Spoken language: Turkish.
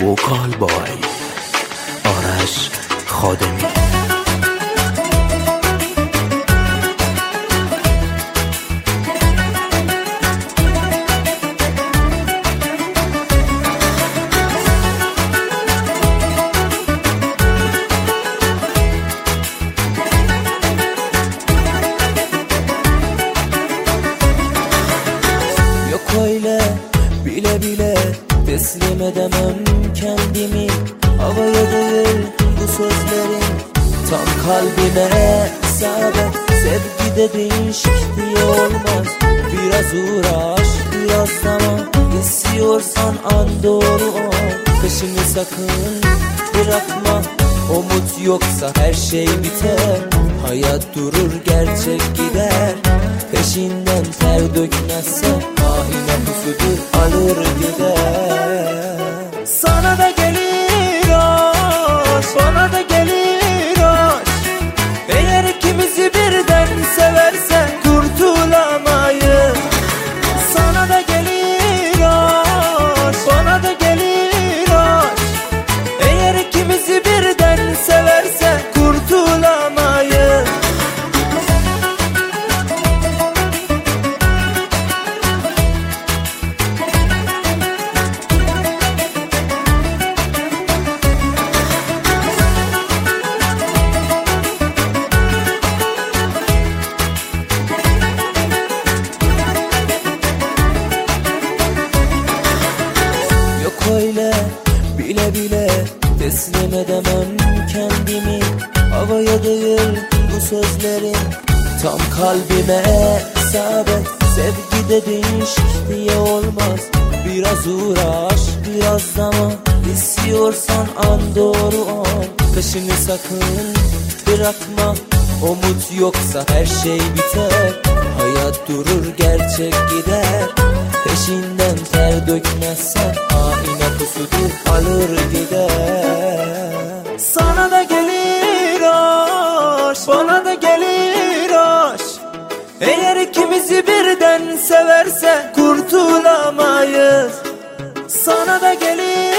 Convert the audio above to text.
وکال بای آرش خادمی. Öyle bile bile teslim edemem kendimi. Havaya değil bu sözlerin, tam kalbime isabet. Sevgide değişikliği olmaz, biraz uğraş biraz zaman. İstiyorsan an doğru ol, peşini sakın bırakma. Umut yoksa her şey biter, hayat durur gerçek gider. Peşinden ter dökmezse haine pusudur, alır gider. Sana da gelir aşk, bana da gelir aşk. Eğer ikimizi birden seversen kurtulamayız. Sana da gelir aşk, bana da gelir aşk. Eğer ikimizi birden seversen kurtulamayız. Öyle bile bile teslim edemem kendimi. Havaya değil bu sözlerin, tam kalbime isabet. Sevgide değişikliği olmaz, biraz uğraş biraz zaman. İstiyorsan an doğru ol, peşini sakın bırakma. Umut yoksa her şey biter, hayat durur gerçek gider. Peşinden ter dökmezsen haine pusudur, alır gider. Sana da gelir aşk, bana da gelir aşk. Eğer ikimizi birden seversen kurtulamayız. Sana da gelir